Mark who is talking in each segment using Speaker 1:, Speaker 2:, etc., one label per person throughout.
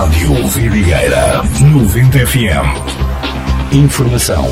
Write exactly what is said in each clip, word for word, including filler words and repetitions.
Speaker 1: Rádio Vidigueira noventa F M. Informação.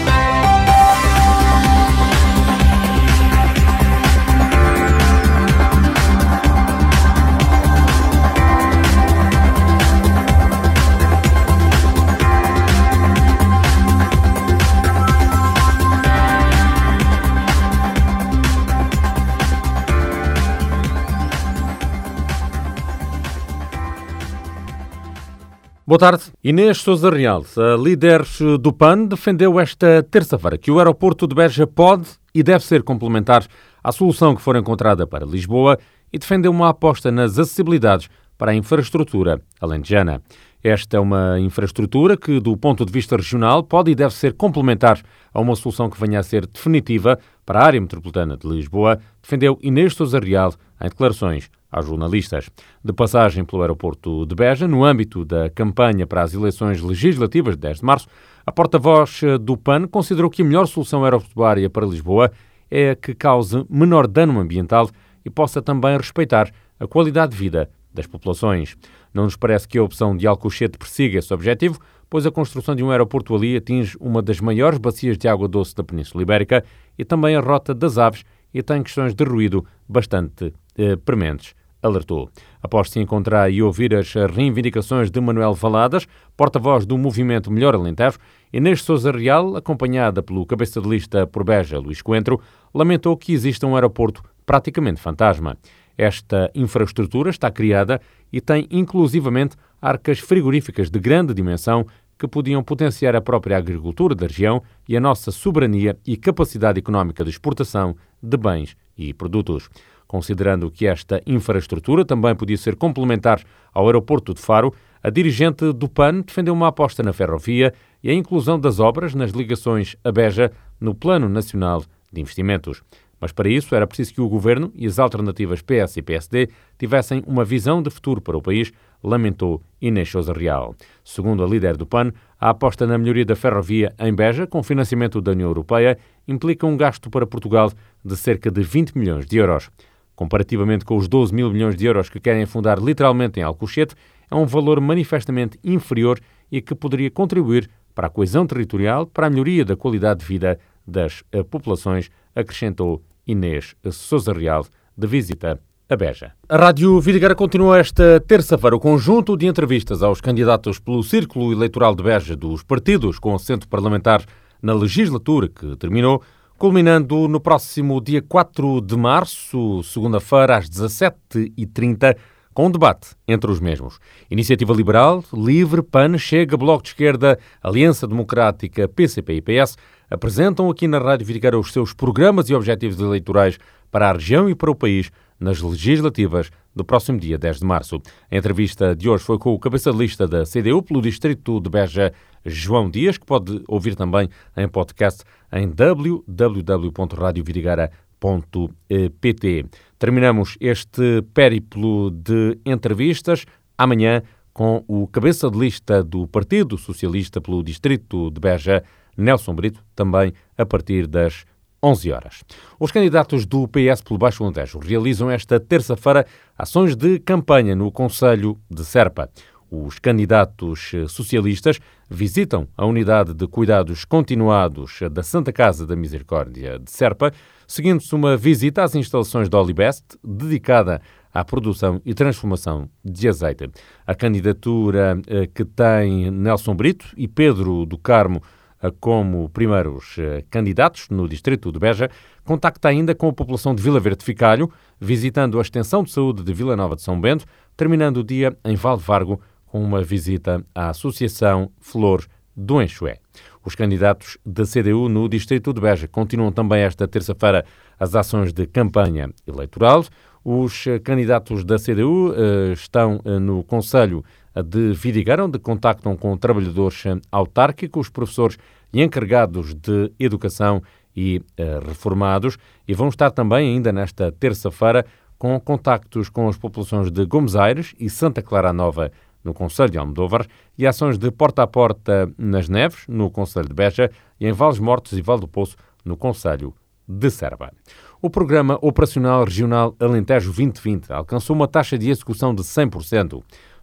Speaker 2: Boa tarde. Inês Sousa Real, a líder do P A N, defendeu esta terça-feira que o aeroporto de Beja pode e deve ser complementar à solução que for encontrada para Lisboa e defendeu uma aposta nas acessibilidades para a infraestrutura alentejana. Esta é uma infraestrutura que, do ponto de vista regional, pode e deve ser complementar a uma solução que venha a ser definitiva para a área metropolitana de Lisboa, defendeu Inês Sousa Real em declarações aos jornalistas. De passagem pelo aeroporto de Beja, no âmbito da campanha para as eleições legislativas de dez de março, a porta-voz do P A N considerou que a melhor solução aeroportuária para Lisboa é a que cause menor dano ambiental e possa também respeitar a qualidade de vida das populações. Não nos parece que a opção de Alcochete persiga esse objetivo, pois a construção de um aeroporto ali atinge uma das maiores bacias de água doce da Península Ibérica e também a Rota das Aves e tem questões de ruído bastante eh, prementes, alertou. Após se encontrar e ouvir as reivindicações de Manuel Valadas, porta-voz do movimento Melhor Alentejo, Inês Sousa Real, acompanhada pelo cabeça de lista por Beja, Luís Coentro, lamentou que exista um aeroporto praticamente fantasma. Esta infraestrutura está criada e tem inclusivamente arcas frigoríficas de grande dimensão que podiam potenciar a própria agricultura da região e a nossa soberania e capacidade económica de exportação de bens e produtos. Considerando que esta infraestrutura também podia ser complementar ao aeroporto de Faro, a dirigente do P A N defendeu uma aposta na ferrovia e a inclusão das obras nas ligações a Beja no Plano Nacional de Investimentos. Mas para isso era preciso que o Governo e as alternativas P S e P S D tivessem uma visão de futuro para o país, lamentou Inês Sousa Real. Segundo a líder do P A N, a aposta na melhoria da ferrovia em Beja, com financiamento da União Europeia, implica um gasto para Portugal de cerca de vinte milhões de euros. Comparativamente com os doze mil milhões de euros que querem fundar literalmente em Alcochete, é um valor manifestamente inferior e que poderia contribuir para a coesão territorial, para a melhoria da qualidade de vida das populações, acrescentou Inês Sousa Real, de visita a Beja. A Rádio Vidigueira continua esta terça-feira o conjunto de entrevistas aos candidatos pelo Círculo Eleitoral de Beja dos partidos com assento parlamentar na legislatura que terminou, culminando no próximo dia quatro de março, segunda-feira, às dezassete e trinta, com um debate entre os mesmos. Iniciativa Liberal, Livre, P A N, Chega, Bloco de Esquerda, Aliança Democrática, P C P e P S apresentam aqui na Rádio Vidigueira os seus programas e objetivos eleitorais para a região e para o país nas legislativas do próximo dia dez de março. A entrevista de hoje foi com o cabeça de lista da C D U pelo distrito de Beja, João Dias, que pode ouvir também em podcast em w w w ponto radio vidigueira ponto p t. Terminamos este périplo de entrevistas amanhã com o cabeça de lista do Partido Socialista pelo distrito de Beja, Nelson Brito, também a partir das onze horas. Os candidatos do P S pelo Baixo Alentejo realizam esta terça-feira ações de campanha no Concelho de Serpa. Os candidatos socialistas visitam a unidade de cuidados continuados da Santa Casa da Misericórdia de Serpa, seguindo-se uma visita às instalações da Olibest, dedicada à produção e transformação de azeite. A candidatura que tem Nelson Brito e Pedro do Carmo como primeiros candidatos no distrito de Beja, contacta ainda com a população de Vila Verde de Ficalho, visitando a Extensão de Saúde de Vila Nova de São Bento, terminando o dia em Valdevargo com uma visita à Associação Flor do Enxué. Os candidatos da C D U no distrito de Beja continuam também esta terça-feira as ações de campanha eleitoral. Os candidatos da C D U uh, estão uh, no Concelho de Vidigueira, onde contactam com trabalhadores autárquicos, professores e encarregados de educação e uh, reformados, e vão estar também ainda nesta terça-feira com contactos com as populações de Gomes Aires e Santa Clara Nova, no Concelho de Almodóvar, e ações de porta a porta nas Neves, no Concelho de Beja, e em Vales Mortos e Val do Poço, no Concelho de Serpa. O Programa Operacional Regional Alentejo vinte vinte alcançou uma taxa de execução de cem por cento.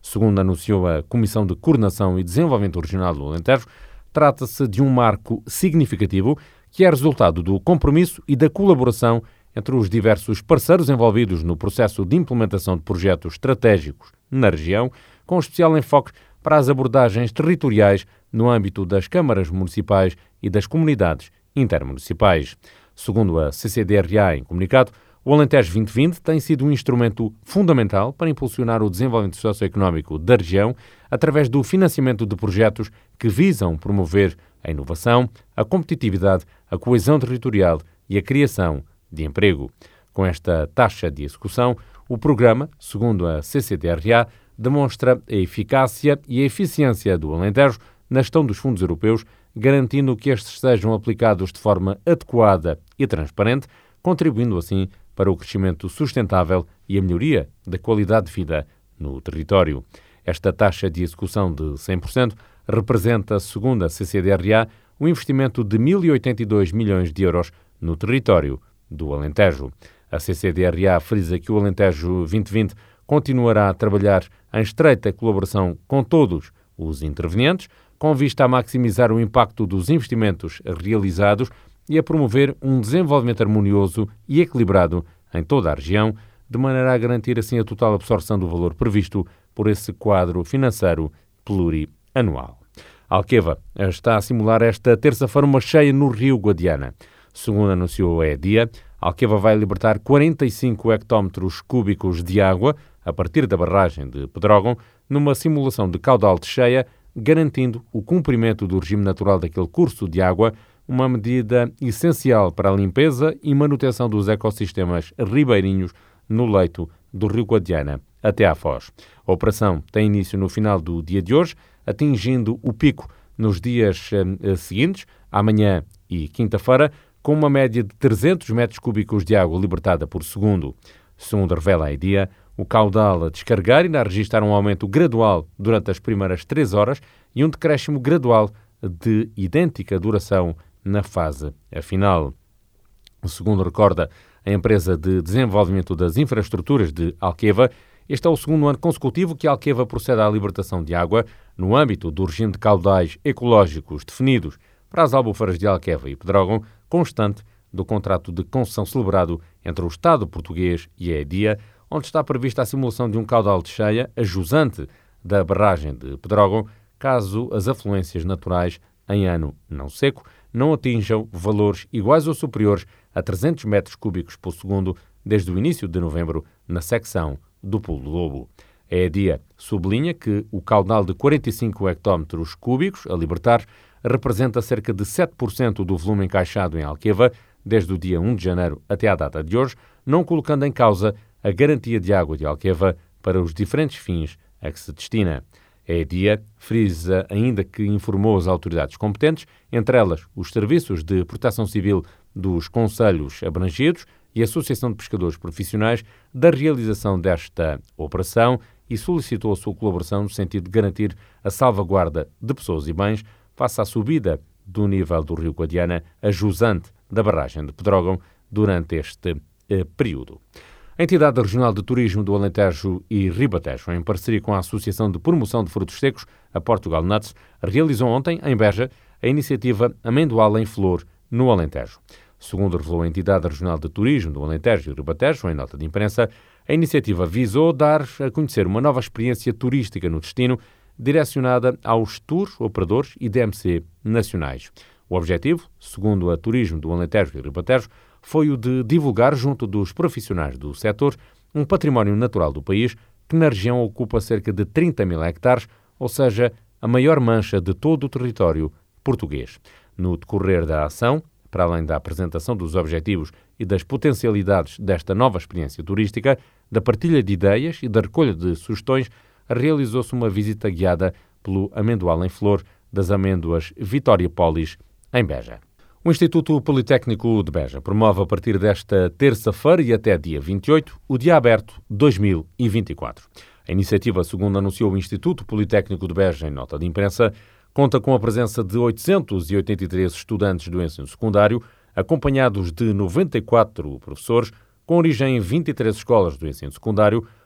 Speaker 2: Segundo anunciou a Comissão de Coordenação e Desenvolvimento Regional do Alentejo, trata-se de um marco significativo que é resultado do compromisso e da colaboração entre os diversos parceiros envolvidos no processo de implementação de projetos estratégicos na região, com especial enfoque para as abordagens territoriais no âmbito das câmaras municipais e das comunidades intermunicipais. Segundo a C C D R A em comunicado, o Alentejo vinte vinte tem sido um instrumento fundamental para impulsionar o desenvolvimento socioeconómico da região através do financiamento de projetos que visam promover a inovação, a competitividade, a coesão territorial e a criação de emprego. Com esta taxa de execução, o programa, segundo a C C D R A, demonstra a eficácia e a eficiência do Alentejo na gestão dos fundos europeus, garantindo que estes sejam aplicados de forma adequada e transparente, contribuindo assim para o crescimento sustentável e a melhoria da qualidade de vida no território. Esta taxa de execução de cem por cento representa, segundo a C C D R A, um investimento de mil e oitenta e dois milhões de euros no território do Alentejo. A C C D R A frisa que o Alentejo vinte vinte continuará a trabalhar em estreita colaboração com todos os intervenientes, com vista a maximizar o impacto dos investimentos realizados e a promover um desenvolvimento harmonioso e equilibrado em toda a região, de maneira a garantir assim a total absorção do valor previsto por esse quadro financeiro plurianual. Alqueva está a simular esta terça-feira uma cheia no rio Guadiana. Segundo anunciou a EDIA, Alqueva vai libertar quarenta e cinco hectómetros cúbicos de água a partir da barragem de Pedrógão, numa simulação de caudal de cheia, garantindo o cumprimento do regime natural daquele curso de água, uma medida essencial para a limpeza e manutenção dos ecossistemas ribeirinhos no leito do rio Guadiana até à Foz. A operação tem início no final do dia de hoje, atingindo o pico nos dias eh, seguintes, amanhã e quinta-feira, com uma média de trezentos metros cúbicos de água libertada por segundo. Segundo revela a EDIA, o caudal a descarregar irá registrar um aumento gradual durante as primeiras três horas e um decréscimo gradual de idêntica duração na fase final. Segundo recorda a empresa de desenvolvimento das infraestruturas de Alqueva, este é o segundo ano consecutivo que a Alqueva procede à libertação de água no âmbito do regime de caudais ecológicos definidos para as albufeiras de Alqueva e Pedrógão, constante do contrato de concessão celebrado entre o Estado português e a EDIA, onde está prevista a simulação de um caudal de cheia a jusante da barragem de Pedrógão, caso as afluências naturais em ano não seco não atinjam valores iguais ou superiores a trezentos metros cúbicos por segundo desde o início de novembro na secção do Pulo do Lobo. A EDIA sublinha que o caudal de quarenta e cinco hectómetros cúbicos a libertar representa cerca de sete por cento do volume encaixado em Alqueva desde o dia primeiro de janeiro até à data de hoje, não colocando em causa a garantia de água de Alqueva para os diferentes fins a que se destina. A EDIA frisa ainda que informou as autoridades competentes, entre elas os Serviços de Proteção Civil dos concelhos abrangidos e a Associação de Pescadores Profissionais, da realização desta operação e solicitou a sua colaboração no sentido de garantir a salvaguarda de pessoas e bens face à subida do nível do rio Guadiana a jusante da barragem de Pedrógão durante este eh, período. A Entidade Regional de Turismo do Alentejo e Ribatejo, em parceria com a Associação de Promoção de Frutos Secos, a Portugal Nuts, realizou ontem, em Beja, a iniciativa Amendoal em Flor, no Alentejo. Segundo revelou a Entidade Regional de Turismo do Alentejo e Ribatejo, em nota de imprensa, a iniciativa visou dar a conhecer uma nova experiência turística no destino, direcionada aos tours, operadores e D M C nacionais. O objetivo, segundo a Turismo do Alentejo e Ribatejo, foi o de divulgar, junto dos profissionais do setor, um património natural do país que na região ocupa cerca de trinta mil hectares, ou seja, a maior mancha de todo o território português. No decorrer da ação, para além da apresentação dos objetivos e das potencialidades desta nova experiência turística, da partilha de ideias e da recolha de sugestões, realizou-se uma visita guiada pelo Amendoal em Flor das Amêndoas Vitória Polis, em Beja. O Instituto Politécnico de Beja promove a partir desta terça-feira e até dia vinte e oito o Dia Aberto dois mil e vinte e quatro. A iniciativa, segundo anunciou o Instituto Politécnico de Beja em nota de imprensa, conta com a presença de oitocentos e oitenta e três estudantes do ensino secundário, acompanhados de noventa e quatro professores, com origem em vinte e três escolas do ensino secundário,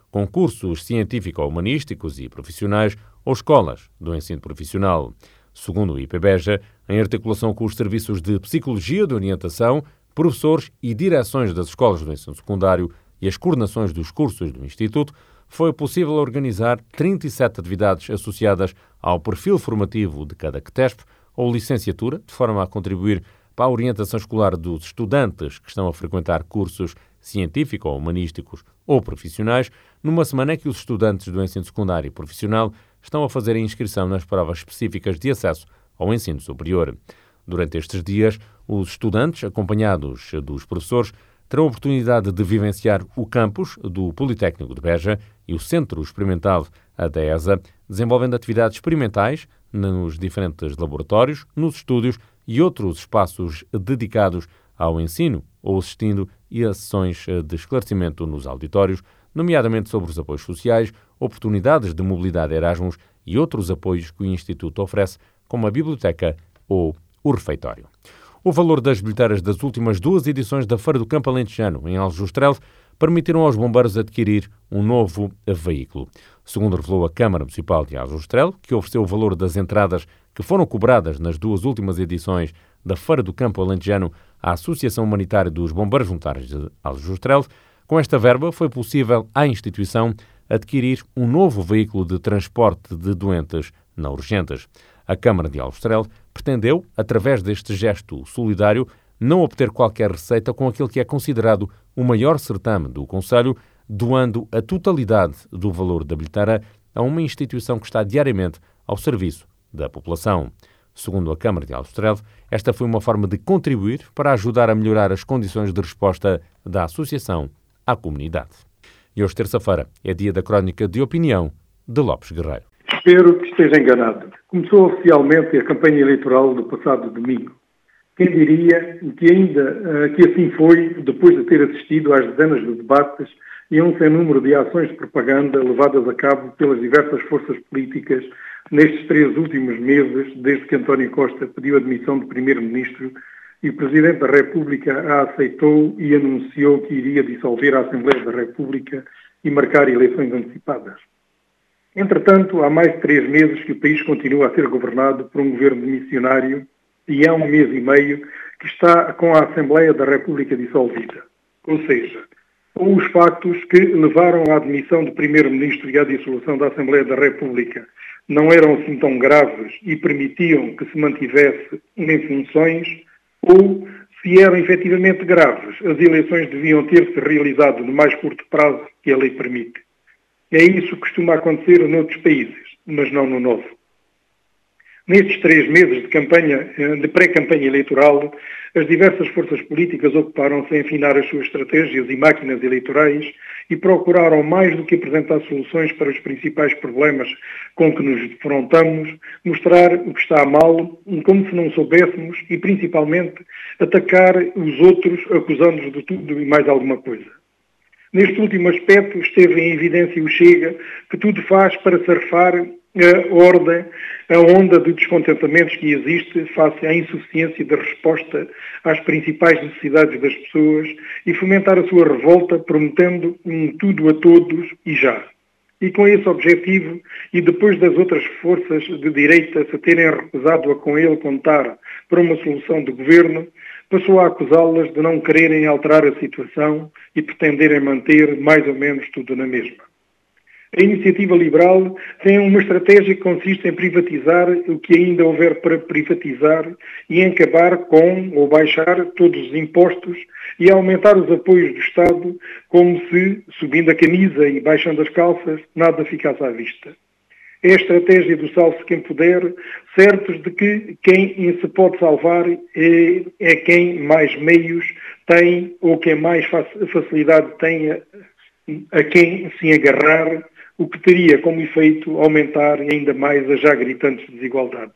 Speaker 2: com cursos científico-humanísticos e profissionais ou escolas do ensino profissional. Segundo o I P Beja, em articulação com os serviços de psicologia de orientação, professores e direções das escolas do ensino secundário e as coordenações dos cursos do Instituto, foi possível organizar trinta e sete atividades associadas ao perfil formativo de cada CTESP ou licenciatura, de forma a contribuir para a orientação escolar dos estudantes que estão a frequentar cursos científico-humanísticos ou profissionais, numa semana em que os estudantes do ensino secundário e profissional estão a fazer a inscrição nas provas específicas de acesso ao ensino superior. Durante estes dias, os estudantes, acompanhados dos professores, terão a oportunidade de vivenciar o campus do Politécnico de Beja e o Centro Experimental da E S A, desenvolvendo atividades experimentais nos diferentes laboratórios, nos estúdios e outros espaços dedicados ao ensino ou assistindo a sessões de esclarecimento nos auditórios, nomeadamente sobre os apoios sociais, oportunidades de mobilidade Erasmus e outros apoios que o Instituto oferece, como a biblioteca ou o refeitório. O valor das bilheteiras das últimas duas edições da Feira do Campo Alentejano, em Aljustrel, permitiram aos bombeiros adquirir um novo veículo. Segundo revelou a Câmara Municipal de Aljustrel, que ofereceu o valor das entradas que foram cobradas nas duas últimas edições da Feira do Campo Alentejano à Associação Humanitária dos Bombeiros Voluntários de Aljustrel, com esta verba foi possível à instituição adquirir um novo veículo de transporte de doentes não urgentes. A Câmara de Aljustrel pretendeu, através deste gesto solidário, não obter qualquer receita com aquele que é considerado o maior certame do Conselho, doando a totalidade do valor da bilheteira a uma instituição que está diariamente ao serviço da população. Segundo a Câmara de Aljustrel, esta foi uma forma de contribuir para ajudar a melhorar as condições de resposta da associação à comunidade. E hoje, terça-feira, é dia da crónica de opinião de Lopes Guerreiro.
Speaker 3: Espero que esteja enganado. Começou oficialmente a campanha eleitoral do passado domingo. Quem diria que ainda que assim foi, depois de ter assistido às dezenas de debates e a um sem número de ações de propaganda levadas a cabo pelas diversas forças políticas nestes três últimos meses, desde que António Costa pediu a demissão de Primeiro-Ministro e o Presidente da República a aceitou e anunciou que iria dissolver a Assembleia da República e marcar eleições antecipadas. Entretanto, há mais de três meses que o país continua a ser governado por um governo missionário e há um mês e meio que está com a Assembleia da República dissolvida. Ou seja, ou os factos que levaram à admissão do Primeiro-Ministro e à dissolução da Assembleia da República não eram assim tão graves e permitiam que se mantivesse em funções, ou se eram efetivamente graves, as eleições deviam ter-se realizado no mais curto prazo que a lei permite. É isso que costuma acontecer noutros países, mas não no nosso. Nestes três meses de campanha, de pré-campanha eleitoral, as diversas forças políticas ocuparam-se em afinar as suas estratégias e máquinas eleitorais e procuraram, mais do que apresentar soluções para os principais problemas com que nos defrontamos, mostrar o que está mal, como se não soubéssemos e, principalmente, atacar os outros, acusando-os de tudo e mais alguma coisa. Neste último aspecto, esteve em evidência o Chega, que tudo faz para surfar a ordem, a onda de descontentamentos que existe face à insuficiência da resposta às principais necessidades das pessoas e fomentar a sua revolta, prometendo um tudo a todos e já. E com esse objetivo, e depois das outras forças de direita se terem recusado a com ele contar para uma solução de governo, passou a acusá-las de não quererem alterar a situação e pretenderem manter mais ou menos tudo na mesma. A iniciativa liberal tem uma estratégia que consiste em privatizar o que ainda houver para privatizar e em acabar com ou baixar todos os impostos e aumentar os apoios do Estado como se, subindo a camisa e baixando as calças, nada ficasse à vista. É a estratégia do salve-se quem puder, certos de que quem se pode salvar é, é quem mais meios tem ou quem mais facilidade tem a, a quem se agarrar, o que teria como efeito aumentar ainda mais as já gritantes desigualdades.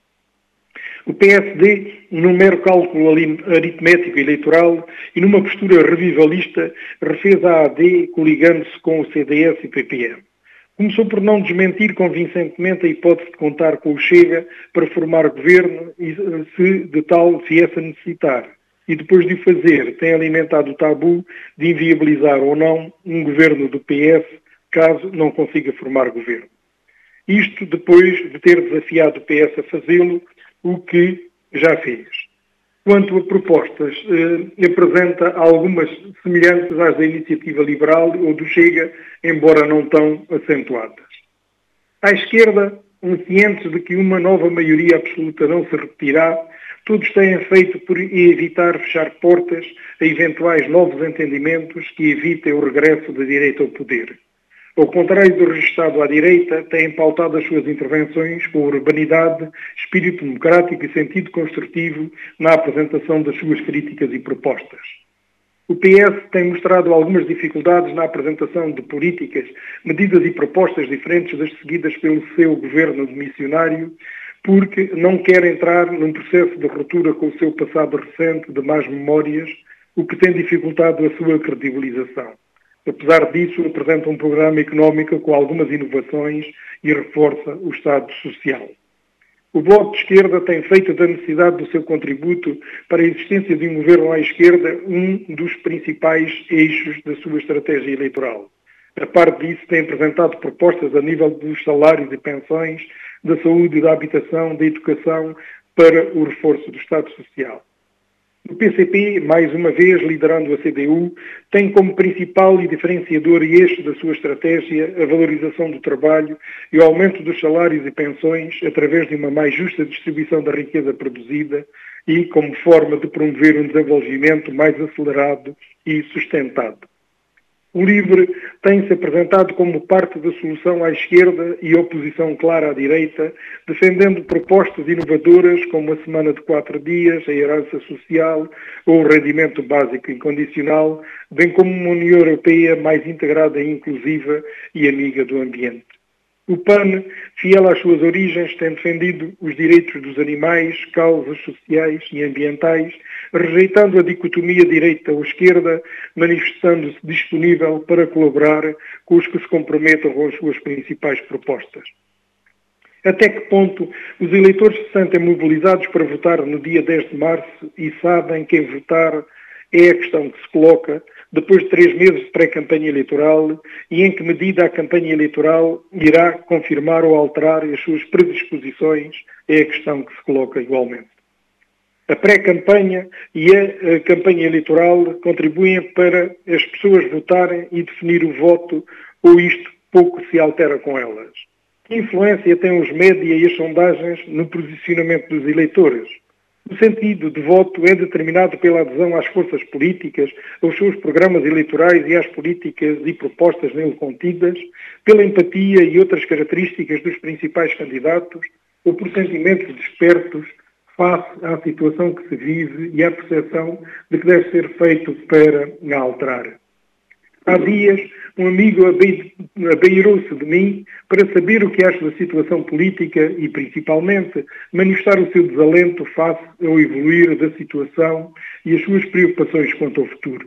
Speaker 3: O P S D, num mero cálculo aritmético eleitoral e numa postura revivalista, refez a A D coligando-se com o C D S e o P P M. Começou por não desmentir convincentemente a hipótese de contar com o Chega para formar governo, se de tal viesse a necessitar. E depois de o fazer, tem alimentado o tabu de inviabilizar ou não um governo do P S caso não consiga formar governo. Isto depois de ter desafiado o P S a fazê-lo, o que já fez. Quanto a propostas, eh, apresenta algumas semelhantes às da Iniciativa Liberal ou do Chega, embora não tão acentuadas. À esquerda, cientes de que uma nova maioria absoluta não se repetirá, todos têm feito por evitar fechar portas a eventuais novos entendimentos que evitem o regresso da direita ao poder. Ao contrário do registado à direita, têm pautado as suas intervenções com urbanidade, espírito democrático e sentido construtivo na apresentação das suas críticas e propostas. O P S tem mostrado algumas dificuldades na apresentação de políticas, medidas e propostas diferentes das seguidas pelo seu governo missionário, porque não quer entrar num processo de ruptura com o seu passado recente de más memórias, o que tem dificultado a sua credibilização. Apesar disso, apresenta um programa económico com algumas inovações e reforça o Estado Social. O Bloco de Esquerda tem feito da necessidade do seu contributo para a existência de um governo à esquerda um dos principais eixos da sua estratégia eleitoral. A par disso, tem apresentado propostas a nível dos salários e pensões, da saúde e da habitação, da educação, para o reforço do Estado Social. O P C P, mais uma vez liderando a C D U, tem como principal e diferenciador e eixo da sua estratégia a valorização do trabalho e o aumento dos salários e pensões através de uma mais justa distribuição da riqueza produzida e como forma de promover um desenvolvimento mais acelerado e sustentado. O LIVRE tem-se apresentado como parte da solução à esquerda e oposição clara à direita, defendendo propostas inovadoras como a semana de quatro dias, a herança social ou o rendimento básico incondicional, bem como uma União Europeia mais integrada e inclusiva e amiga do ambiente. O P A N, fiel às suas origens, tem defendido os direitos dos animais, causas sociais e ambientais, rejeitando a dicotomia direita ou esquerda, manifestando-se disponível para colaborar com os que se comprometam com as suas principais propostas. Até que ponto os eleitores se sentem mobilizados para votar no dia dez de março e sabem quem votar é a questão que se coloca depois de três meses de pré-campanha eleitoral e em que medida a campanha eleitoral irá confirmar ou alterar as suas predisposições é a questão que se coloca igualmente. A pré-campanha e a, a campanha eleitoral contribuem para as pessoas votarem e definir o voto, ou isto pouco se altera com elas. Que influência têm os média e as sondagens no posicionamento dos eleitores? O sentido de voto é determinado pela adesão às forças políticas, aos seus programas eleitorais e às políticas e propostas nele contidas, pela empatia e outras características dos principais candidatos, ou por sentimentos despertos face à situação que se vive e à percepção de que deve ser feito para a alterar. Há dias, um amigo abeirou-se de mim para saber o que acho da situação política e, principalmente, manifestar o seu desalento face ao evoluir da situação e as suas preocupações quanto ao futuro.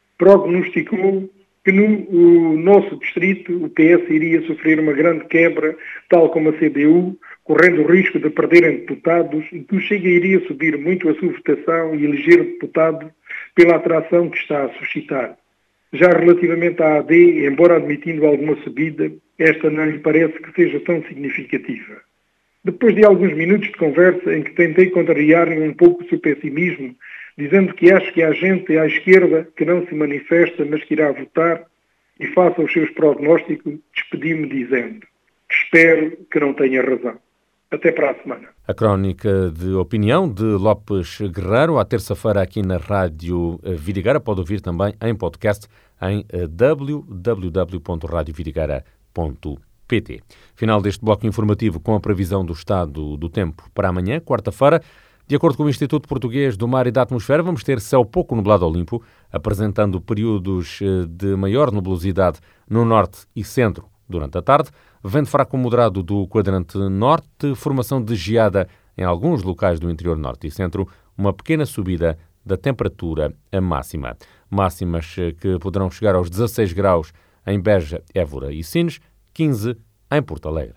Speaker 3: Prognosticou que no o nosso distrito o P S iria sofrer uma grande quebra, tal como a C D U, correndo o risco de perderem deputados e que o Chega iria subir muito a sua votação e eleger deputado pela atração que está a suscitar. Já relativamente à A D, embora admitindo alguma subida, esta não lhe parece que seja tão significativa. Depois de alguns minutos de conversa em que tentei contrariar um pouco o seu pessimismo, dizendo que acho que há gente à esquerda que não se manifesta, mas que irá votar, e face aos seus prognósticos, despedi-me dizendo que espero que não tenha razão. Até para a semana.
Speaker 2: A crónica de opinião de Lopes Guerreiro, à terça-feira aqui na Rádio Vidigueira, pode ouvir também em podcast em w w w ponto radio vidigueira ponto p t. Final deste bloco informativo com a previsão do estado do tempo para amanhã, quarta-feira. De acordo com o Instituto Português do Mar e da Atmosfera, vamos ter céu pouco nublado ao limpo, apresentando períodos de maior nebulosidade no norte e centro durante a tarde, vento fraco moderado do quadrante norte, formação de geada em alguns locais do interior norte e centro, uma pequena subida da temperatura máxima. Máximas que poderão chegar aos dezasseis graus em Beja, Évora e Sines, quinze em Porto Alegre.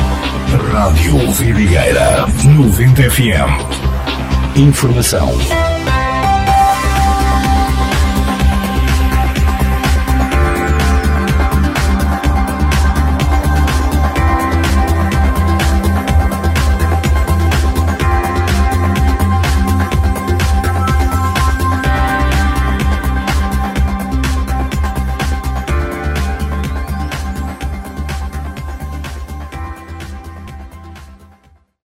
Speaker 1: Rádio Vidigueira, noventa F M. Informação